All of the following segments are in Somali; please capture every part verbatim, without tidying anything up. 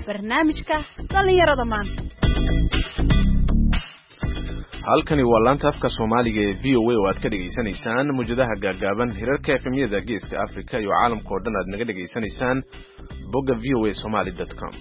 barnaamijka dhalinyarada maanta. halkani waa laanta afka Soomaaliga ee V O A oo aad ka dhageysanaysaan mujadaha gaagaaban hirarka F M-yada Geeska Afrika iyo caalamka oo dhan aad naga dhageysanaysaan bogga v o a somali dot com.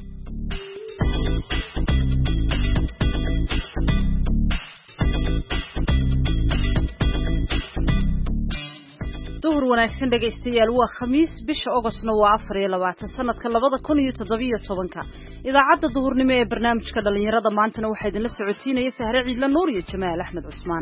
duhur wanaagsan dhageystayaal waa khamiis bisha Augustna waa afar iyo labaatan sanadka labada kun iyo toddoba iyo tobanka. idaacadda duhurnimo ee barnaamijka dhalinyarada maantana waxaa idinla socotiinaya Sahre Ciidla Nuur iyo Jamaal Axmed Cusmaan.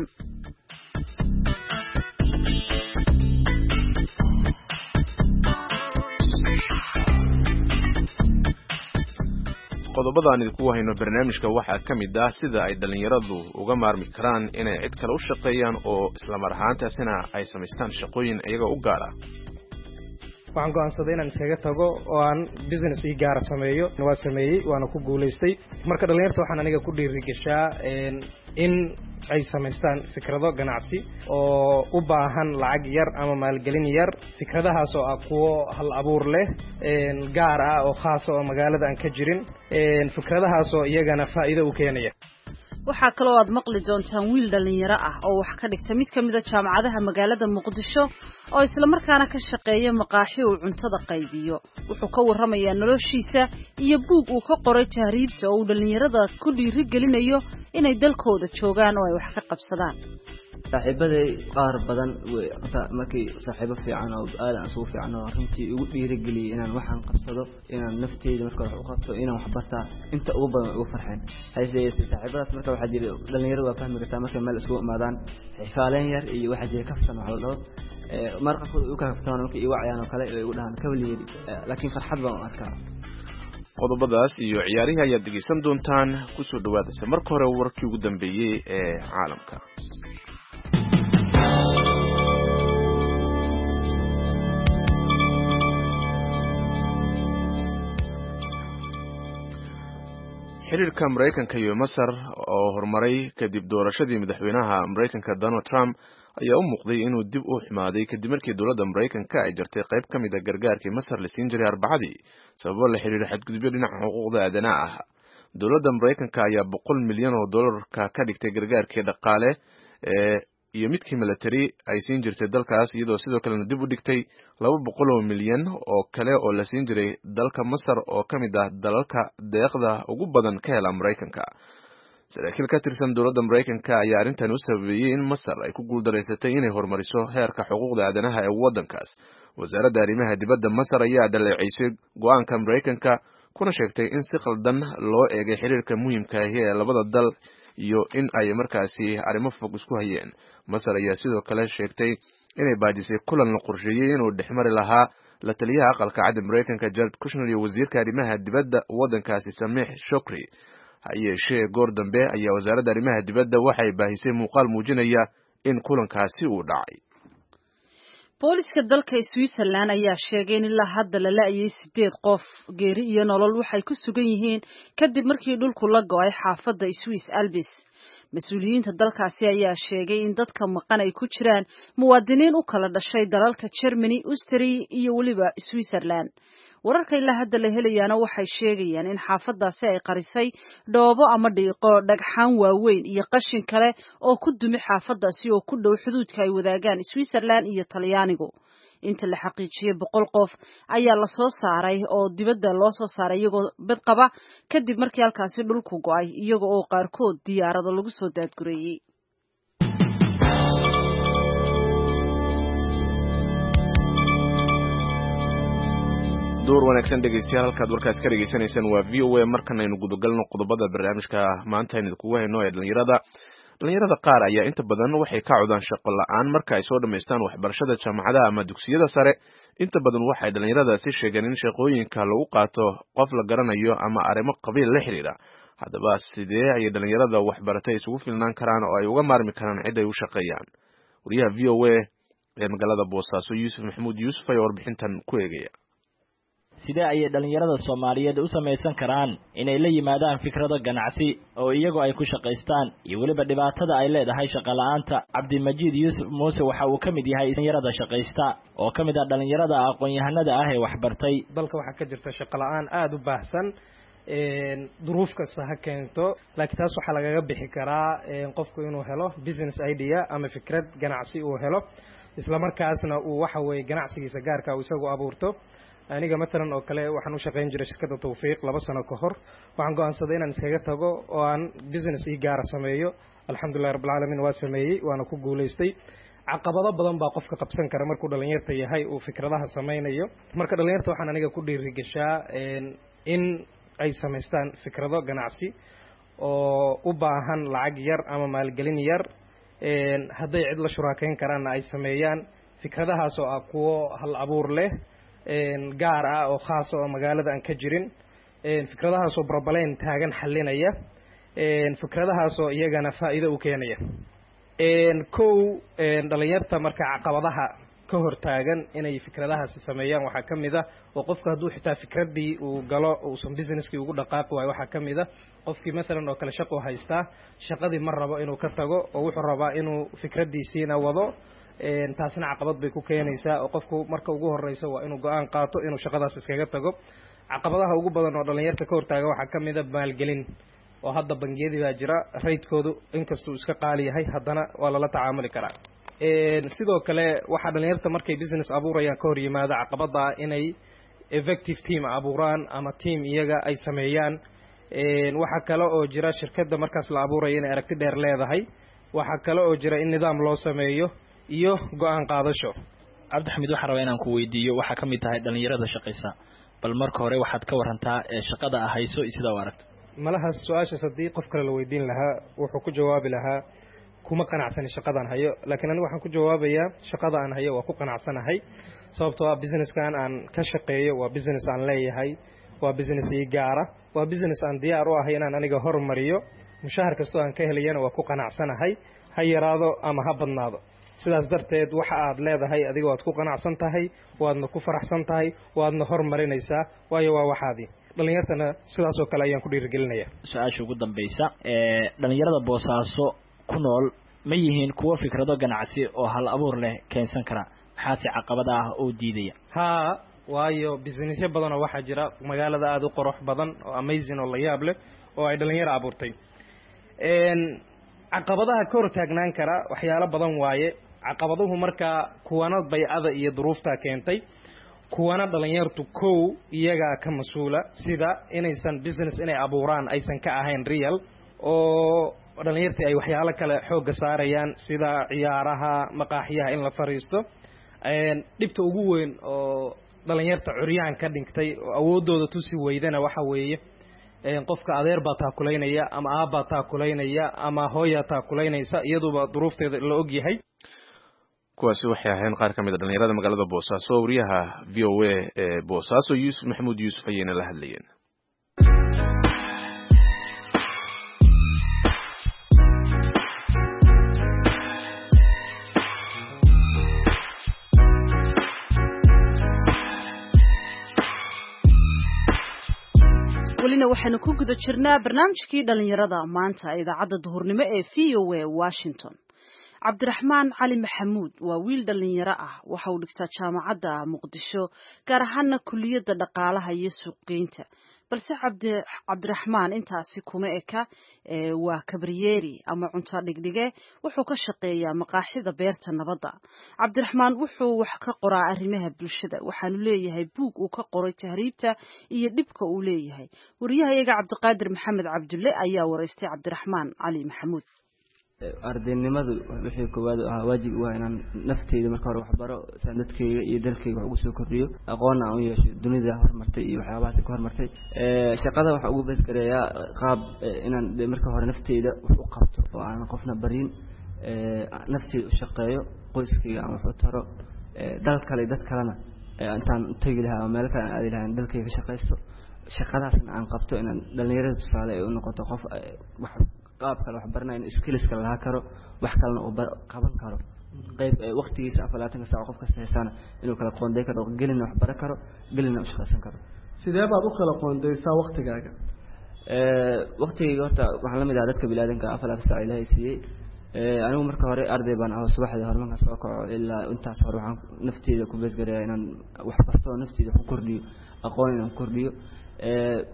qodobadaan idinku hayno barnaamijka waxaa ka mid ah sida ay dhalinyaradu uga maarmi karaan inay cid kale u shaqeeyaan oo isla mar ahaantaasina ay samaystaan shaqooyin iyaga u gaar ah. waxaan go'aansaday inaan iskaga tago oo aan business ii gaara sameeyo waa sameeyey waana ku guulaystay marka dhalinyarta waxaan aniga ku dhiirigashaa in ay samaystaan fikrado ganacsi oo u baahan lacag yar ama maalgelin yar fikradahaas oo ah kuwo hal abuur leh gaar ah oo khaas oo magaalada aan ka jirin fikradahaas oo iyagana faa'iido u keenaya. waxaa kaloo aad maqli doontaan wiil dhalinyaro ah oo wax ka dhigta mid ka mid ah jaamacadaha magaalada Muqdisho oo isla markaana ka shaqeeya maqaaxi uu cuntada qaybiyo. wuxuu ka warramayaa noloshiisa iyo buug uu ka qoray tahriibta oo uu dhalinyarada ku dhiirigelinayo inay dalkooda joogaan oo ay wax ka qabsadaan. saaxiibaday qaar badan way markii saaxiibo fiican oo aad aan soo fiican oo runtii ugu dhiirigeliyay inaan waxaan qabsado inaan nafteyda marka wax u qabto inaan wax bartaa inta ugu badan ugu farxeen hay'adda saaxiibadaas marka waxa jira dhalinyaradu waa fahmi kartaa markay meel isku imaadaan xifaaleen yar iyo waxa jira kaftan waxa la dhaho ee marka uu ka kaftan markii ay wacayaan oo kale ay u dhahan kawliyeed laakiin farxad baan arkaa. qodobadaas iyo ciyaarihi ayaad dhegeysan doontaan ku soo dhawaada marka hore warkii ugu dambeeyay ee caalamka. xiriirka Mareykanka iyo Masar oo horumaray kadib doorashadii madaxweynaha Mareykanka Donald Trump ayaa u muuqday inuu dib u xumaaday kadib markii dowladda Mareykanka ay jartay qayb ka mid ah gargaarkii Masar la siin jiray Arbacadii sababo la xiriira xadgudubyo dhinaca xuquuqda aadanaha ah. dowladda Mareykanka ayaa boqol milyan oo dollarka ka dhigtay gargaarkii dhaqaale ee iyo midkii military ay siin jirtay dalkaas iyadoo sidoo kale dib u dhigtay laba boqol oo milyan oo kale oo la siin jiray dalka Masar oo ka mid ah dalalka deeqda ugu badan ka hela Mareykanka. saraakiil ka tirsan dowladda Mareykanka ayaa arrintan u sababeeyay in Masar ay ku guuldareysatay inay horumariso heerka xuquuqda aadanaha ee waddankaas. wasaaradda arrimaha dibadda Masar ayaa dhaleeceysay go'aanka Mareykanka kuna sheegtay in si qaldan loo eegay xiriirka muhiimka ah ee labada dal iyo in ay markaasi arrimo fog isku hayeen. Masar ayaa sidoo kale sheegtay inay baajisay kulan la qorsheeyay inuu dhexmari lahaa la taliyaha aqalka cad Mareykanka Jared Kushner iyo wasiirka arrimaha dibadda waddankaasi Sameh Shoukry. hayeeshee goor dambe ayaa wasaaradda arrimaha dibadda waxay baahisay muuqaal muujinaya in kulankaasi uu dhacay. booliska dalka Switzerland ayaa sheegay in ilaa hadda la la'ayay sideed qof geeri iyo nolol waxay ku sugan yihiin kadib markii dhulku la go'ay xaafadda Swiss Alps. mas-uuliyiinta dalkaasi ayaa sheegay in dadka maqan ay ku jiraan muwaadiniin u kala dhashay dalalka Germany, Austria iyo waliba Switzerland. wararka ilaa hadda la helayaana waxay sheegayaan in xaafadaasi ay qarisay dhoobo ama dhiiqo dhagxaan waaweyn iyo qashin kale oo ku dumi xaafadaasi oo ku dhow xuduudka ay wadaagaan Switzerland iyo Talyaanigu. inta la xaqiijiyay boqol qof ayaa la soo saaray oo dibadda loo soo saaray iyagoo bad qaba kadib markii halkaasi dhulku go'ay iyaga oo qaarkood diyaarado lagu soo daadgureeyay. door wanaagsan dhegeystayaal halkaad warkaas ka dhageysanaysaan waa V O A markan aynu gudagalno qodobada barnaamijka maanta aynu kugu hayno ee dhalinyarada. dhalinyarada qaar ayaa inta badan waxay ka codaan shaqo la'aan marka ay soo dhameystaan waxbarashada jaamacadaha ama dugsiyada sare. inta badan waxay dhalinyaradaasi sheegeen in shaqooyinka lagu qaato qof la garanayo ama arrimo qabiil la xiriira. haddaba sidee ayay dhalinyarada waxbaratay isugu filnaan karaan oo ay uga maarmi karaan cid ay u shaqeeyaan? wariyaha V O A ee magaalada Boosaaso Yuusuf Maxamuud Yuusuf ayaa warbixintan ku eegaya. sidee ayay dhalinyarada Soomaaliyeed u samaysan karaan inay la yimaadaan fikrado ganacsi oo iyagu ay ku shaqeystaan iyo waliba dhibaatada ay leedahay shaqo la'aanta? Cabdimajiid Yuusuf Muuse waxa uu kamid yahay dhalinyarada shaqeysta oo kamid ah dhalinyarada aqoon-yahanada ah ee wax bartay. dalka waxa ka jirta shaqo la'aan aad u baahsan duruuf kasta ha keento laakiin taas waxaa lagaga bixi karaa qofku inuu helo business idea ama fikrad ganacsi uu helo isla markaasna uu waxa weeye ganacsigiisa gaarka uu isagu abuurto aniga matalan oo kale waxaan u shaqayn jiray shirkadda Tawfiiq laba sano ka hor waxaan go'aansaday inaan iskaga tago oo aan business ii gaar sameeyo alxamdulillahi rabbil caalamiin waa sameeyay waana ku guuleystay caqabado badan baa qofka qabsan kara markuu dhalinyarta yahay uu fikradaha sameynayo marka dhalinyarta waxaan aniga ku dhiirigashaa in ay sameystaan fikrado ganacsi oo u baahan lacag yar ama maalgelin yar hadday cid la shuraakeyn karaanna ay sameeyaan fikradahaas oo ah kuwo hal abuur leh gaar ah oo khaas oo magaalada aan ka jirin fikradahaas oo barbaleen taagan xalinaya fikradahaas oo iyagana faa'iido u keenaya kow dhalinyarta marka caqabadaha ka hor taagan inay fikradahaasi sameeyaan waxaa ka mid ah oo qofka hadduu xitaa fikraddii uu galo uusan businesskii ugu dhaqaaqi waayo waxaa ka mid ah qofkii maalan oo kale shaqo haystaa shaqadii ma rabo inuu ka tago oo wuxuu rabaa inuu fikraddiisiina wado taasna caqabad bay ku keenaysaa oo qofku marka ugu horeysa waa inuu go-aan qaato inuu shaqadaas iskaga tago caqabadaha ugu badan oo dhalinyarta ka hortaaga waxaa ka mid a maalgelin oo hadda bangiyadii baa jira raydkoodu inkastuu iska qaali yahay haddana waa lala tacaamuli karaa sidoo kale waxaa dhalinyarta markay business abuurayaan ka hor yimaada caqabada inay effective team abuuraan ama team iyaga ay sameeyaan waxaa kale oo jira shirkadda markaas la abuuraya inay aragti dheer leedahay waxaa kale oo jira in nidaam loo sameeyo iyo go-aan qaadasho cabdixamiid waxaan rabaa inaan ku weydiiyo waxaa ka mid tahay dhalinyarada shaqaysa bal marka hore waxaad ka warantaa shaqada a hayso iyo sidaa u aragto malahaas su-aashaas haddii qof kale la weydiin lahaa wuxuu ku jawaabi lahaa kuma qanacsani shaqadaan hayo laakiin anigu waxaan ku jawaabayaa shaqada aan hayo waa ku qanacsanahay sababtoo ah businesskan aan ka shaqeeyo waa business aan leeyahay waa business ii gaara waa business aan diyaar u ahay inaan aniga hormariyo mushahar kastoo aan ka helayana waa ku qanacsanahay ha yaraado ama ha badnaado sidaas darteed waxa aad leedahay adiga waad ku qanacsan tahay waadna ku faraxsan tahay waadna hormarinaysaa waayo waa waxaadii dhalinyartana sidaas oo kale ayaan ku dhiirigelinayaa su-aasha ugu dambaysa dhalinyarada boosaaso ku nool ma yihiin kuwo fikrado ganacsi oo hal abuur leh keensan kara maxaase caqabada ah oo diidaya haa waayo businessyo badan oo waxaa jira magaalada aada u qurux badan oo amazing oo la yaab leh oo ay dhalinyaro abuurtay caqabadaha ka hor taagnaan kara waxyaalo badan waaye caqabaduhu markaa kuwana baycada iyo duruuftaa keentay kuwana dhalinyartu kow iyagaa ka mas-uula sida inaysan business inay abuuraan aysan ka ahayn real oo dhalinyartii ay waxyaalo kale xoogga saarayaan sida ciyaaraha maqaaxiyaha in la fariisto dhibta ugu weyn oo dhalinyarta curyaan ka dhigtay oo awooddooda tusi weydana waxa weeye qofka adeer baa taakulaynaya ama aabbaa taakulaynaya ama hooyaa taakulaynaysa iyaduba duruufteeda la og yahay kuwaasi waxay ahayn qaar ka mid a dhalinyarada magaalada boosaaso wariyaha v o a ee boosaaso yuusuf maxamuud yuusuf ayayna la hadlayeen welina waxaanu ku guda jirnaa barnaamijkii dhalinyarada maanta idaacadda duhurnimo ee v o a washington cabdiraxmaan cali maxamuud waa wiil dhalinyaro ah waxa uu dhigtaa jaamacadda muqdisho gaar ahaana kuliyadda dhaqaalaha iyo suuqgeynta balse cabdiraxmaan intaasi kuma eka waa kabriyeeri ama cunto dhigdhige wuxuu ka shaqeeyaa maqaaxida beerta nabadda cabdiraxmaan wuxuu wax ka qoraa arrimaha bulshada waxaanu leeyahay buug uu ka qoray tahriibta iyo dhibka uu leeyahay wariyahayaga cabdiqaadir maxamed cabdulle ayaa waraystay cabdiraxmaan cali maxamuud ardaynimadu wixii koowaad ah waajib waa inaan nafteyda marka hore waxbaro saan dadkayga iyo dalkayga wax ugu soo kordhiyo aqoon aan u yeesho dunida horumartay iyo waxyaabahaas ka horumartay shaqada waxa ugu beesgareeyaa qaab inaan marka hore nafteyda wax u qabto oo aan qofna barin nafteyda u shaqeeyo qoyskayga aan wax u taro dal kale dad kalena intaan tagi lahaa oo meel kale aan aadi lahaa dalkayga ka shaqaysto shaqadaasna aan qabto inaan dhalinyarada tusaale ay u noqoto qof wax qaab kale wax barnaa in skills kale laha karo wax kalena uu qaban karo qayb waqtigiisa afar iyo labaatan saac qof kasta heesana inuu kala qoonday karo gelina wax baran karo gelina u shaqaysan karo sidee baad u kala qoondaysaa waqtigaaga ee waqtigayga horta waxaan la mid ah dadka bilaadanka afar iyo labaatan saac ilaahay siiyey ee anigu marka hore arday baan ahaa subaxdii hormarka soo kaco ilaa intaas hore waxaan nafteyda ku beesgareeyaa inaan wax barto nafteyda ku kordhiyo aqoon inaan kordhiyo ee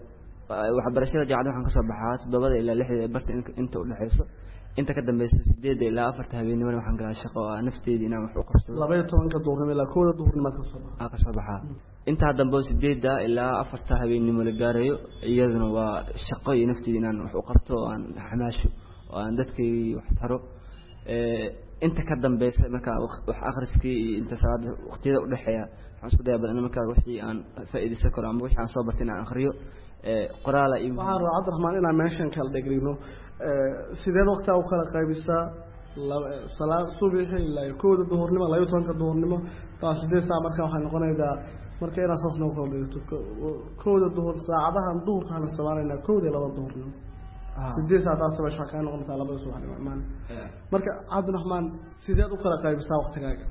waxbarashada jaacada waxaan ka soo baxaa toddobada ilaa lixda barta inta u dhaxayso inta ka dambaysa sideed ilaa afarta habeenimo waxaan galaa shaqo oo nafteedii inaan wax u qabsado laba iyo toban duhurnimo ilaa kooda duhurnimo ka soo baxaa ka soo baxaa inta dambe sideed ilaa afarta habeenimo la gaarayo iyaduna waa shaqo iyo nafteedii inaan wax u qabto oo aan xamaasho oo aan dadkii wax taro ee inta ka dambaysa marka wax akhriskii inta salaad waqtiyada u dhaxeeya waxaan isku dayaa badan marka wixii aan faa'iideysan karo ama wixii aan soo bartay inaan akhriyo ee qoraal iyo waxaan rabaa Cabdiraxmaan inaan meeshan kala dhigno ee sidee waqtiga u kala qaybisaa salaad subaxi ilaa kooda duhurnimo laba iyo toban duhurnimo taas sidee saa marka waxay noqonaysaa marka inaan saas noo kala dhigto kooda duhur saacadahan duhurka la sameeyay kooda laba duhurnimo sidee saacadaas waxay ka noqonaysaa laba subaxnimo imaan marka Cabdiraxmaan sidee u kala qaybisaa waqtigaaga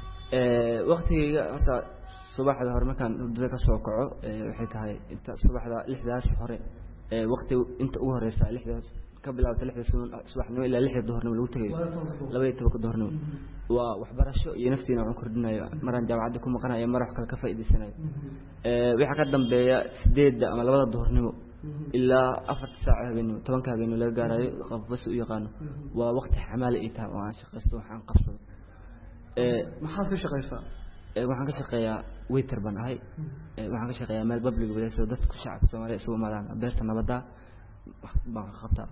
ee waqtiga horta subaxda hore markaan hurdada ka soo kaco waxay tahay inta subaxda lixdaas hore ee waqti inta ugu horeysa lixdaas ka bilaabta lixda subaxnimo ilaa lixda duhurnimo lagu tagay laba iyo toban duhurnimo waa waxbarasho iyo naftiina waxaan kordhinayo maraan jaamacadda ku maqanayo mar wax kale ka faa'iideysanayo ee waxa ka dambeeya sideed ama labada duhurnimo ilaa afar saac habeenimo tobanka habeenimo laga gaarayo qofbas u yaqaan waa waqti xamaal ay tahay oo aan shaqaysto waxaan qabsado ee maxaad ka shaqaysaa ee waxaan ka shaqeeyaa waiter baan ahay ee waxaan ka shaqeeyaa meel public wadaas oo dadku shacabka Soomaaliyeed isugu maadaan beerta nabadda baan ka qabtaa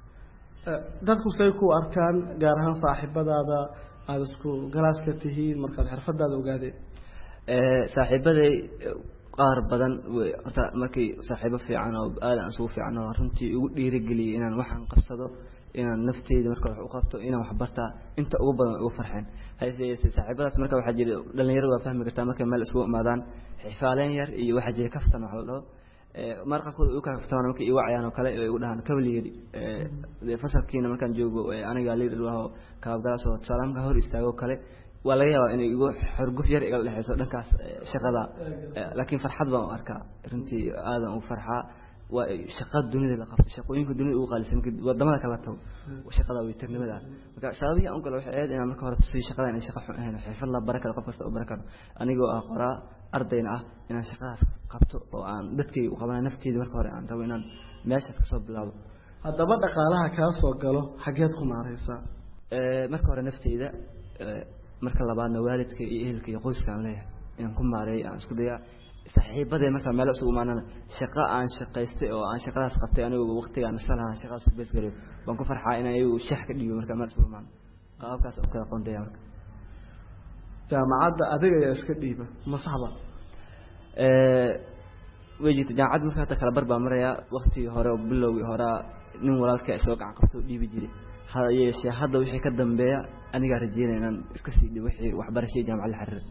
ee dadku say ku arkaan gaar ahaan saaxiibadaada aad isku galaaska tihiin markaad xirfadaada ogaadeen ee saaxiibaday qaar badan horta markii saaxiibo fiican oo aad aan soo fiican oo runtii ugu dhiirigeliyay inaan waxaan qabsado inaan nafteeda marka wax u qabto inaan wax bartaa inta ugu badan ugu farxeen hayse saaxiibadaas marka waxa jira dhalinyaradu waa fahmi kartaa markay meel isku imaadaan xifaaleen yar iyo waxa jira kaftan wax la dhaho ee marka kooda uu ka kaftaan markii igu cayaan oo kale ay u dhahan kabaliyay ee fasalkiina markaan joogo aniga leader waa kaabgalaas oo salaamka hor istaago kale waa laga yaabaa inay igu xurguf yar iga dhaxayso dhankaas shaqada laakiin farxad baan arkaa runtii aadan u farxaa waa shaqada dunida la qabto shaqooyinka dunida ugu qaalisan wadamada kala tago shaqada weytarnimada marka sababihi aan galo waxay ahayd inaan marka hore tusay shaqada inay shaqo xun ahayn xirfad la baraka qof kasta oo baraka anigoo ah qoraa ardayna ah inaan shaqadaas qabto oo aan dadkay u qabana nafteeda marka hore aan rabo inaan meeshaas ka soo bilaabo haddaba dhaqaalaha ka soo galo xageed ku maareysaa ee marka hore nafteeda marka labaadna waalidka iyo ehelka iyo qoyska aan leeyahay inaan ku maareeyo aan isku dayaa saaxiibadee marka meel isugu imaanana shaqo aan shaqaystay oo aan shaqadaas qabtay anigu waqtigaan salaha shaqadaas ku beesgareeyo baan ku farxaa inaan iyagu shax ka dhigo marka meel isugu imaan qaabkaas oo kala qoondeeya marka jaamacadda adiga ayaa iska dhiiba ma saxba ee wajita jaamacad marka kala barba maraya waqti hore oo bilowgii hore nin walaalka isoo gacan qabto dhiibi jiray hada yeeshee hadda wixii ka dambeeya aniga rajeynaa inaan iska sii dhibo wixii waxbarashada jaamacad la xiriir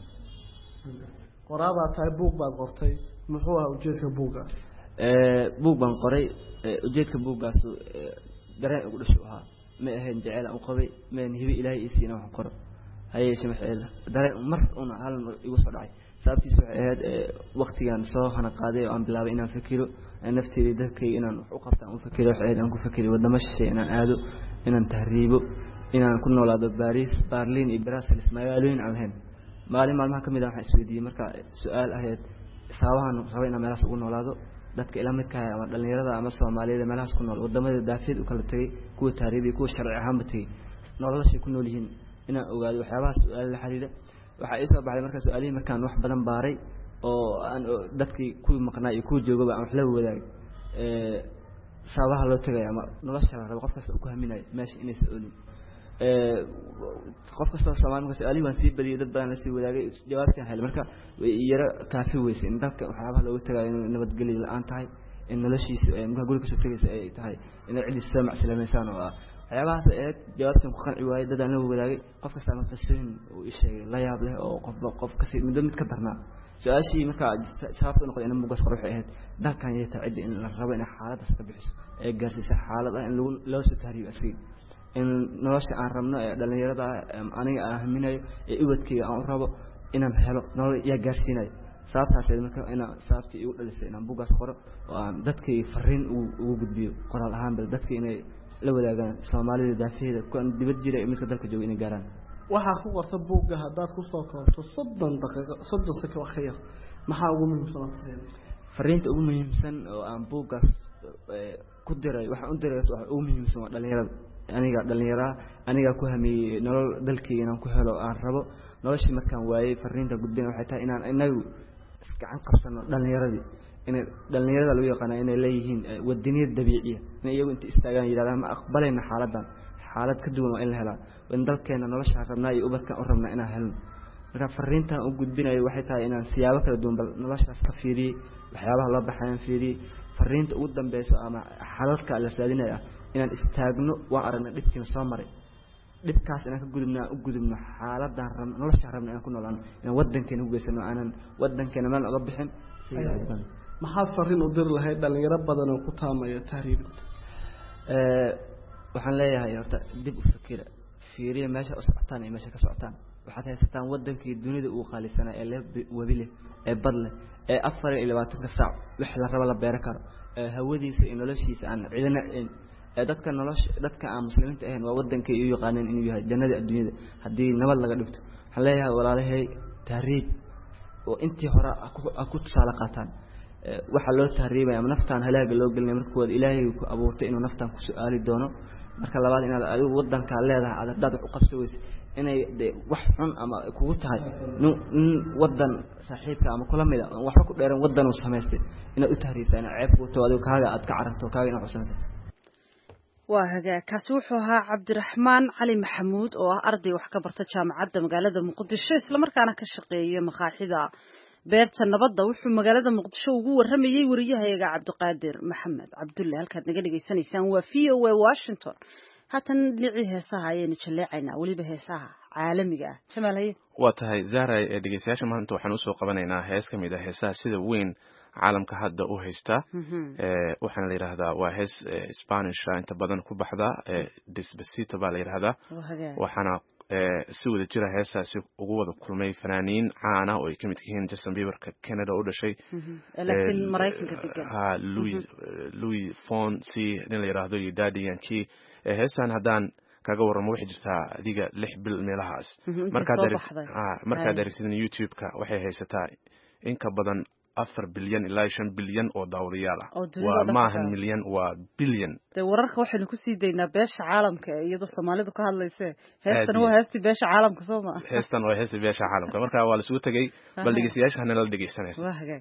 qoraada tahay buug baad qortay muxuu ahaa ujeedka buugaas ee buug baan qoray ujeedka buugaas dareen ugu dhasho ahaa ma ahayn jecel aan qabay ma hibi ilaahay isiina wax qoro hayeeshe maxay dareen mar una hal igu soo dhacay sababtiisu waxay ahayd waqtigan soo hana qaaday oo aan bilaabay inaan fikiro nafteeda dadkay inaan wax u qabto aan fikiro waxay ahayd aan ku fikiro wadamo shisheeye inaan aado inaan tahriibo inaan ku noolaado Paris Berlin iyo Brussels magaalooyin aan lahayn maalin maalmaha kamid ah waxaan isweydiiyay marka su'aal ahayd sababahan rabo inaan meelahaas ugu noolaado dadka ila midka ah ama dhalinyarada ama Soomaaliyeed meelahaas ku nool wadamada daafid u kala tagay kuwa taariikhi kuwa sharci ahaan batay nolosha ku nool yihiin inaan ogaado waxyaabaha su'aal la xiriira waxa ay soo baxday marka su'aalihi markaan wax badan baaray oo aan dadkii ku maqnaa iyo ku joogaba aan wax la wadaag ee sababaha loo tagay ama nolosha rabo qof kasta ku haminayo meesha inay soo ee qof kasta Soomaali marka su'aalihi waan sii badiyay dad badan la sii wadaagay jawaabtaan hel marka way yara kaafi weysay in dadka waxyaabaha looga tagay in nabadgelyo la'aan tahay in noloshiisa ay marka guriga soo tagaysa ay tahay in cid isticmaal salaamaysan oo waxyaabahaas ee jawaabtan ku qanci waayay dad aan la wadaagay qof kasta ma qasbin oo isheegay la yaab leh oo qof qof ka sii mid mid ka darnaa su'aashii marka sababta noqday in mugas qoro waxay ahayd dalkan yeeta cid in la rabo in xaaladaas ka bixiso ee gaarsiisa xaalad in lagu loo soo tahriib asii in nolosha aan rabno ee dhalinyarada aniga aan haminayo ee ibadkayga aan rabo inaan helo nolol ya gaarsiinayo sababtaas marka inaan sababtii igu dhalisay inaan buugaas qoro oo aan dadkay fariin ugu gudbiyo qoraal ahaan bal dadkay inay la wadaagaan Soomaalida daafeeda ku dibad jira ee midka dalka jooga inay gaaraan waxa ku qorta buugga hadaad ku soo koobto soddon daqiiqo soddon sano wax yar maxaa ugu muhiimsan fariinta ugu muhiimsan oo aan buugaas ku diray waxaan u diray waxa ugu muhiimsan waa dhalinyarada aniga dhalinyarada aniga ku hamiyay nolol dalkii inaan ku helo aan rabo noloshii markaan waayay fariinta gudbina waxay tahay inaan inagu gacan qabsano dhalinyaradii in dhalinyarada lagu yaqaan inay leeyihiin wadaniyad dabiiciya in iyagu inta istaagaan yiraahdaan ma aqbalayna xaaladan xaalad ka duwan in la helaa in dalkeena nolosha rabnaa iyo ubadkan u rabnaa inaan helno marka fariintan u gudbinayo waxay tahay inaan siyaabo kala duwan bal noloshaas ka fiiriyay waxyaabaha loo baxayan fiiriyay fariinta ugu dambayso ama xalalka la raadinayo inaan istaagno waan aragnay dhibkiina soo maray dhibkaas inaan ka gudubnaa u gudubno xaaladan rabno nolosha rabnaa inaan ku noolaano inaan wadankeena u geysano aanan wadankeena meel uga bixin sidii maxaad fariin u dir lahayd dhalinyaro badan oo ku taamaya tahriibka ee waxaan leeyahay horta dib u fikira fiiriya meesha u socotaan iyo meesha ka socotaan waxaad haysataan wadankii dunida uu qaalisanaa ee wabi leh ee bad leh ee afar iyo labaatan saac wax la rabo la beer karo ee hawadiisa iyo noloshiisa aan cidina ee dadka nolosha dadka aan muslimiinta ahayn waa wadankii iyo yaqaaneen inuu yahay jannada adduunyada hadii nabad laga dhigto waxaan leeyahay walaalahay tahriib oo intii hore ku tusaale qaataan waxa loo tahriibay ama naftaan halaaga loo gelinay markuu Ilaahay ku abuurtay inuu naftaan ku su'aali doono marka labaad inaad adigu wadanka leedahay aad dad u qabsawaysid inay wax xun ama kugu tahay wadan saaxiibka ama kulamida wax ku dheeran wadan uu sameystay inaad u tahriibtaan ceeb ku tahay adigu kaaga aad ka caranto kaaga inaad xusanaysid waa hagaa kaasi wuxuu ahaa Cabdiraxmaan Cali Maxamuud oo ah arday wax ka barta jaamacadda magaalada Muqdisho isla markaana ka shaqeeya maqaaxida beerta nabadda wuxuu magaalada Muqdisho ugu waramayay wariyahayaga Cabdiqaadir Maxamed Cabdulle halkaad naga dhageysanaysaan waa V O A Washington haatan dhinaci heesaha ayaynu jaleecaynaa waliba heesaha caalamiga ah Jamaal waa tahay Zahra ee dhageystayaasha maanta waxaan u soo qabanaynaa hees kamid ah heesaha sida weyn caalamka hadda u haysta ee waxaan la yiraahdaa waa hees Spanish inta badan ku baxda ee Despacito baa la yiraahdaa waxaana si wada jira heesaasi ugu wada kulmay fanaaniin caan ah oo ay kamid yihiin Justin Bieber ka Canada u dhashay laakiin Mareykanka degan ha Louis Louis Fonsi nin la yiraahdo iyo Daddy Yankee heesan hadaan kaga waramo waxay jirtaa adiga lix bil meelahaas marka marka daragtid YouTube-ka waxay haysataa in ka badan afar bilyan ilaa shan bilyan oo daawadayaal ah waa maahan milyan waa bilyan de wararka waxaynu ku sii deynaa beesha caalamka iyadoo Soomaalidu ka hadlaysa heestan waa heestii beesha caalamka Soomaa heestan waa heestii beesha caalamka marka waa la soo tagay bal dhageystayaasha hanala dhageysanaysa waa hagaag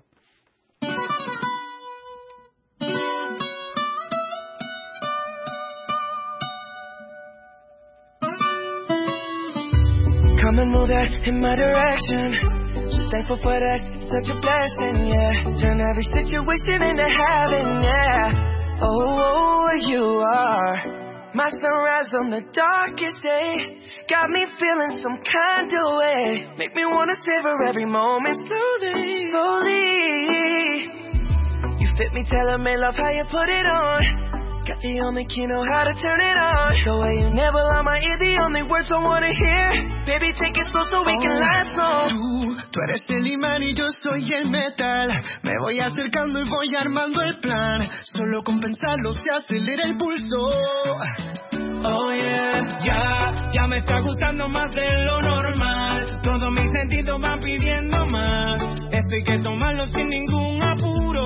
Come and move that in my direction. So thankful for that, it's such a blessing, yeah. Turn every situation into heaven, yeah. Oh, you are my sunrise on the darkest day. Got me feeling some kind of way. Make me wanna savor every moment slowly, slowly. You fit me, tailor-made, love how you put it on. Got the only key, know how to turn it on. The way you never lie my ear, the only words I wanna hear. Baby, take it slow so we can last long. Tú, tú eres el imán y yo soy el metal. Me voy acercando y voy armando el plan. Solo con pensarlo se acelera el pulso. Oh yeah, ya, ya me está gustando más de lo normal. Todos mis sentidos van pidiendo más. Esto hay que tomarlo sin ningún apuro.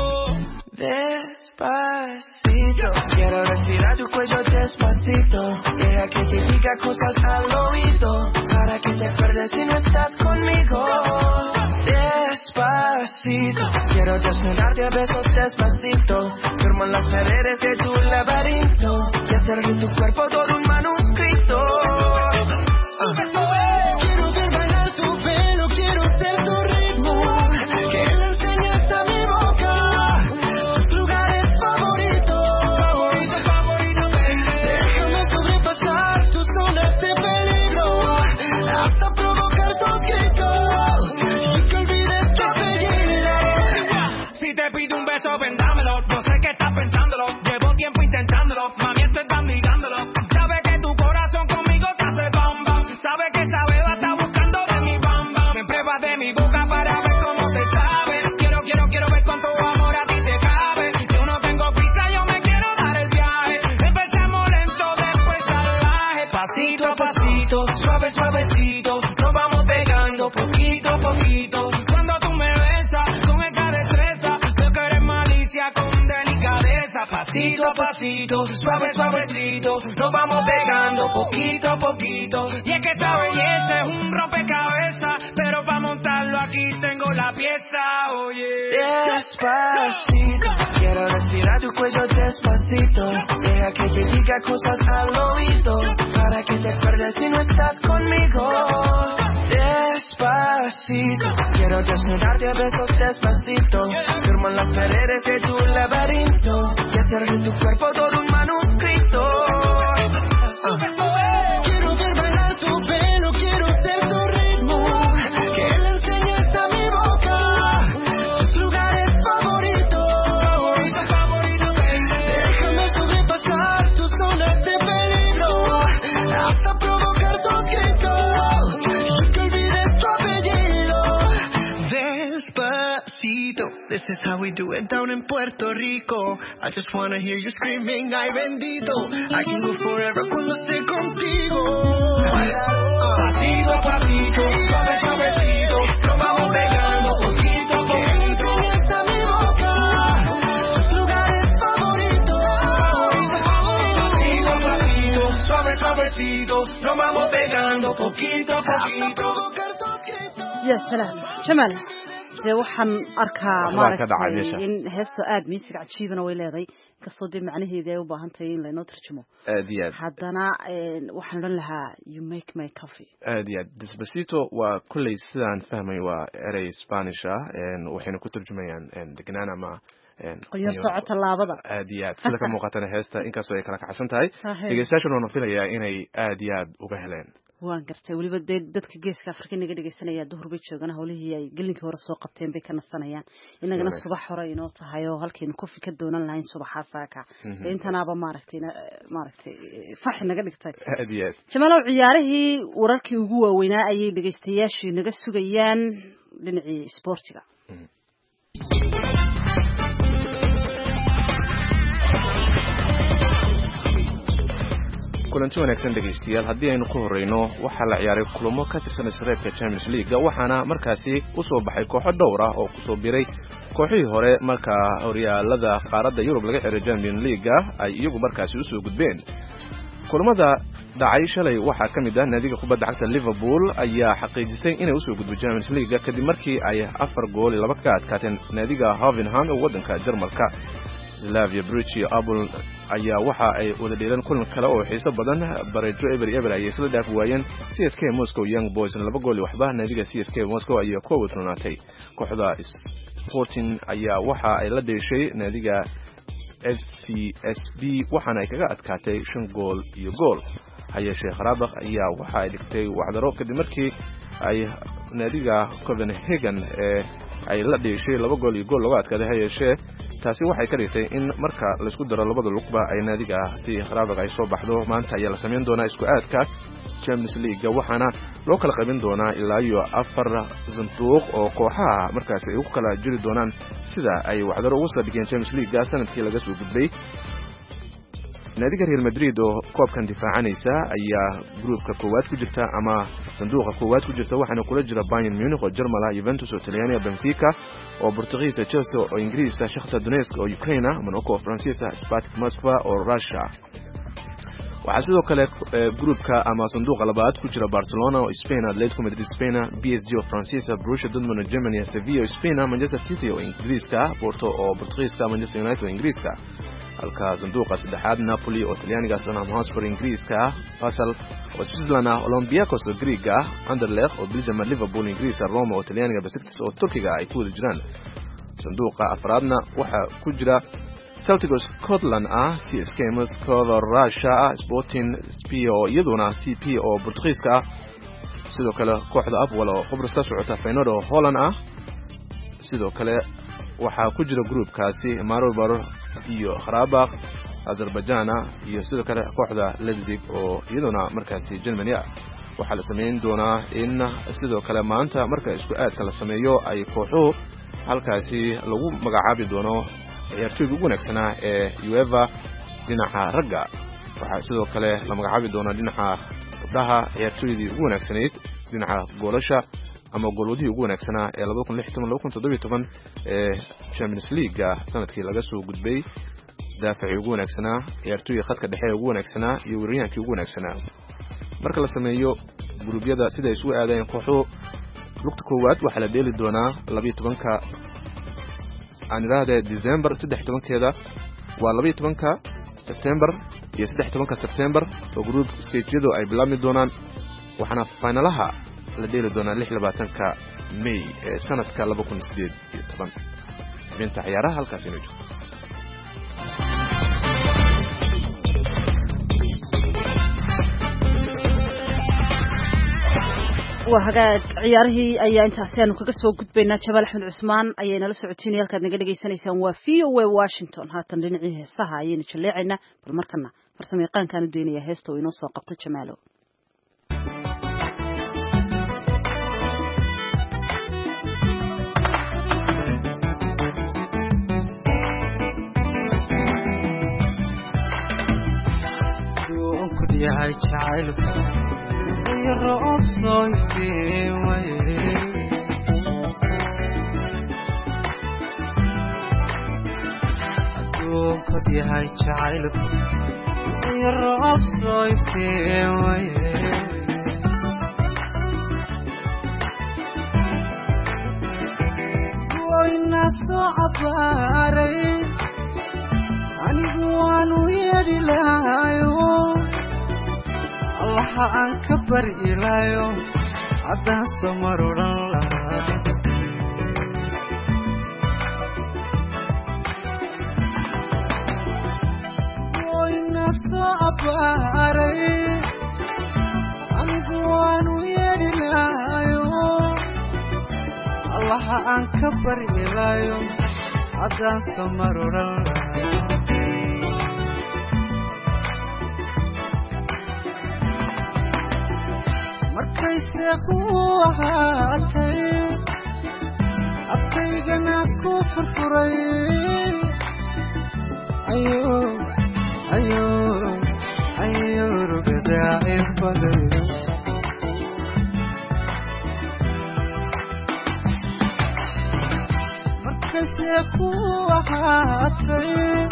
Despacito, quiero respirar tu cuello despacito. Deja que te diga cosas al oído, para que te acuerdes si no estás conmigo. Despacito, quiero desnudarte a besos despacito. Firmo en las paredes de tu laberinto y hacer de tu cuerpo todo un manuscrito. Uh. Quiero ver bailar tu pelo, quiero ser tu ritmo. Que le enseñes a mi boca tus lugares favoritos. Favorito, favorito, baby. Déjame sobrepasar tus zonas de peligro, hasta provocar tus gritos y que olvides tu apellido. Si te pido un beso, ven dámelo. No sé qué estás pensándolo. Llevo tiempo intentándolo. Mami, estoy bandigándolo. Sabes que tu corazón conmigo te hace bam bam. Sabes que esa beba está buscando de mi bam bam. Me pruebas de mi boca para ver cómo te sabe. Quiero, quiero, quiero ver cuánto amor a ti te cabe. Yo no tengo prisa, yo me quiero dar el viaje. Empezamos lento, después salvaje. Pasito a pasito, suave, suavecito. Nos vamos pegando poquito a poquito. Cuando tú me besas con esa destreza, pasito a pasito, suave suavecito, nos vamos pegando poquito a poquito. Y es que esta belleza es un rompecabezas, pero para montarlo aquí tengo la pieza, oye. Despacito, quiero respirar tu cuello despacito. Deja que te diga cosas al oído, para que te acuerdes si no estás conmigo. Despacito, quiero desnudarte a besos despacito. Firmo en las paredes de tu laberinto y hacer de tu cuerpo todo un manuscrito. uh. Quiero ver bailar tu pelo, quiero ser tu ritmo, que le enseñes a mi boca tus lugares favoritos. Déjame sobrepasar tus zonas de peligro, hasta provocar tus gritos y que olvides tu apellido. Despacito, this is how we do it down in Puerto Rico. I just wanna hear you screaming, ay bendito. I can go forever cuando esté contigo. Pasito a pasito, suave suavecito, nos vamos pegando poquito a poquito. Hasta mi boca tus lugares favoritos. Pasito a pasito, suave suavecito, nos vamos pegando poquito a Hasta poquito. provocar tus gritos. ya salaam jamaal dee waxaan arkaa Waxbaa ka dhacay meesha. maaragtay in heesto aad miisig cajiibana way leedahay inkastoo dee macnaheeda ay u baahan tahay in laynoo tarjumo aad iyo aad haddana een, waxaan odhan lahaa you make my coffee aad iyo aad despacito waa kulley sidaan fahmay waa erey spanish ah een, waxayna ku turjumayaan een, degnaan ama een, qoyar socota laabada aad iyo aad sida ka muuqatana heesta inkastoo ay kala kacsan tahay Sahiib. dhegeystayaashana waana filayaa inay aad iyo aad uga heleen waan gartay weliba dee dadka geeska afrika inaga dhegeysanaya duhur bay joogana howlihii ay gelinkii hore soo qabteen bay ka nasanayaan inagana Sure. subax hore inoo tahay oo halkaynu kofi ka doonan lahayn subaxaa saaka Mhm. dee intanaaba maaragtay na- maaragtay faxi naga dhigtay aad iyo aad jamaalow ciyaarihii wararkii ugu waaweynaa ayay dhegeystayaashii naga sugayaan dhinacii isboortiga kulanti wanaagsan dhegeystayaal haddii aynu ku horeyno waxaa la ciyaaray kulamo ka tirsan isreebka Champions League waxaana markaasi u soo baxay kooxo dhowr ah oo kusoo biray kooxihii hore marka horyaalada qaaradda Yurub laga xiray Champions League ay iyagu markaasi u soo gudbeen kulamada dhacay shalay waxaa ka mid ah naadiga kubadda cagta Liverpool ayaa xaqiijisay inay u soo gudbo Champions League kadib markii ay afar gool iyo laba ka adkaateen naadiga Hoffenheim ee waddanka Jarmalka Slavia Brugge iyo Apple ayaa waxa ay wada dheelan kulan kale oo xiiso badan Barejo Ever Ever ay isla dhaaf waayeen C S K Moscow Young Boys laba gool iyo waxba naadiga C S K Moscow ayaa ku wadnaatay kooxda Sporting ayaa waxa ay la dheeshay naadiga F C S B waxaana ay kaga adkaatay shan gool iyo gool hayeeshee Qarabaq ayaa waxa ay dhigtay wacdaro kadib markii ay naadiga Copenhagen ee ay la dheeshay laba gool iyo gool laga adkaaday hayeeshee taasi waxay ka dhigtay in marka la isku daro labada lugba ay naadiga si Qarabaq ay soo baxdo maanta ayaa la sameyn doonaa isku aadka Champions League waxaana loo kala qaybin doonaa ilaa iyo afar sanduuq oo kooxaha markaas ay u kala jiri doonaan sida ay wacdaro ugu soo dhigeen Champions League sanadkii laga soo gudbay naadiga Real Madrid oo koobkan difaacanaysa ayaa groupka koowaad ku jirta ama sanduuqa koowaad ku jirta waxaana kula jira Bayern Munich oo Jarmal, Juventus oo Talyaani, Benfica oo Portugiis, Chelsea oo Ingiriis, Shakhtar Donetsk oo Ukraine, Monaco oo Faransiis, Spartak Moscow oo Russia. waxaa sidoo kale groupka ama sanduuqa labaad ku jira Barcelona oo Spain, Atletico Madrid Spain, B S G oo Faransiisa, Borussia Dortmund oo Germany, Sevilla oo Spain, Manchester City oo Ingiriiska, Porto oo Portugiiska, Manchester United oo Ingiriiska. halka sanduuqa saddexaad Napoli oo Talyaaniga, Tottenham Hotspur Ingiriiska, Basel oo Switzerland, Olympiacos oo Greega, Anderlecht oo Belgium, Liverpool Ingiriiska, Roma oo Talyaaniga, Besiktas oo Turkiga ay ku wada jiraan. sanduuqa afraadna waxaa ku jira Celtic oo Scotland ah, C S K Moscow oo Russia, Sporting S P oo iyaduna C P oo Portugiiska ah, sidoo kale kooxda Apple oo Qobrus ka socota, Feyenoord oo Holland ah. sidoo kale waxaa ku jira groupkaasi Maribor iyo Qarabaq, Azerbaijan iyo sidoo kale kooxda Leipzig oo iyaduna markaasi Germany ah. waxaa la sameyn doonaa in sidoo kale maanta marka isku aadka la sameeyo ay kooxuhu halkaasi lagu magacaabi doono ciyaartoyda ugu wanaagsanaa ee UEFA dhinaca ragga. waxaa sidoo kale la magacaabi doonaa dhinaca gabdhaha ciyaartoydii ugu wanaagsanayd dhinaca goolasha ama goolwadihii ugu wanaagsanaa ee laba kun iyo lix iyo toban laba kun iyo toddoba iyo toban ee Champions League sanadkii laga soo gudbay. daafacii ugu wanaagsanaa ciyaartooyga khadka dhexe ugu wanaagsanaa iyo weeraryahankii ugu wanaagsanaa marka la sameeyo guruubyada sida ay isugu aadayeen kooxuhu lugta koowaad waxaa la dheeli doonaa labiyo tobanka aan idhaahde December saddex iyo tobankeeda waa labiyo tobanka September iyo saddex iyo tobanka September oo group stage-yadu ay bilaabmi doonaan waxaana finalaha la dheeli doonaa lix iyo labaatanka May ee sanadka laba kun iyo siddeed iyo toban inta ciyaaraha halkaas inoo joogto وهذا عياره أي أنت أحسن وكجسوا قد بيننا شباب أحمد عثمان أي نلص عتيني هالك نقدر جيسان يسوون وفي وواشنطن هاتن لنعيه سها أي نشلي عنا بالمركنا فرسمي قان كانوا الدنيا هستو ينصوا قبضة شماله يا هاي تعالوا يرقب صوتي ويري أدوم كد يا هاي تعالوا يرقب صوتي ويري والناس عباري أني قوانو يدي لايو الله أنكبر إلهيو عدا سمر الله وإنس أباري أني قوانو يدي لايو الله أنكبر إلهيو عدا سمر الله markayse ku ahaatay afkaygana ku furfuray ayo ayo ayo rugadaa inbaday markayse ku ahaatay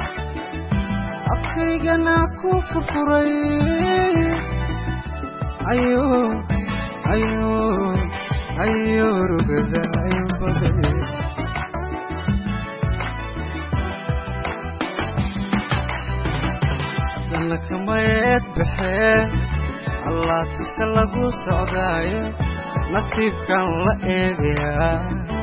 afkaygana ku furfuray ayo ayo ayo rugada ayo baday dalla kamayad baxee allah tiska lagu socdaayo nasiibkan la eegayaa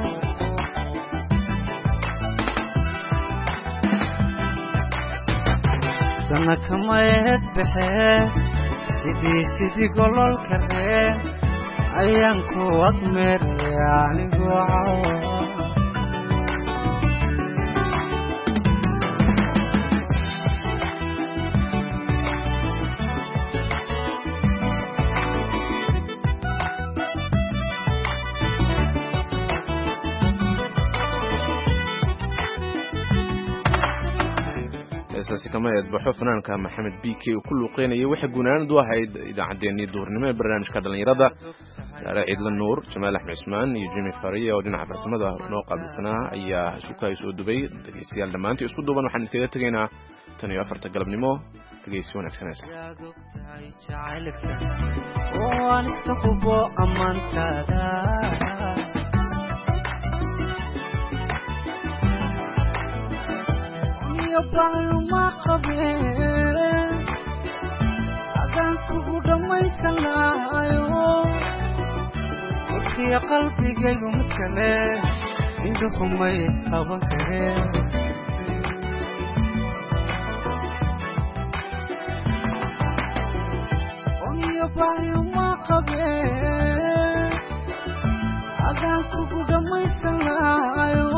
dalla kamayad baxee sidii sidii gololka ree ayaan ku admeeraya anigoo cawa heestaasi kama eedbaxo fanaanka maxamed b k oo ku luuqeynayay waxay guunaanad u ahayd idaacaddeenii duurnimo ee barnaamijka dhalinyarada saare ciidla nuur jamaal axmed cismaan iyo jimi fariya oo dhinaca farsamada noo qaabilsanaa ayaa isukaay soo dubay dhegeystayaal dhammaantii isku duuban waxaan idinkaga tegaynaa tan iyo afarta galabnimo dhegeysi wanaagsanaysa waan iska hubo ammaantaada bayo ma qabeen adaan kugu dhammaysanaayo warkiya qalbigaygu mid kale indhuhumay qaban kareen oniyo bayo ma qabeen adaan kugu dhammaysanaayo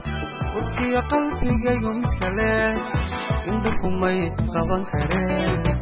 warkiya qalbigaygu mid kale indhuhumay qaban kareen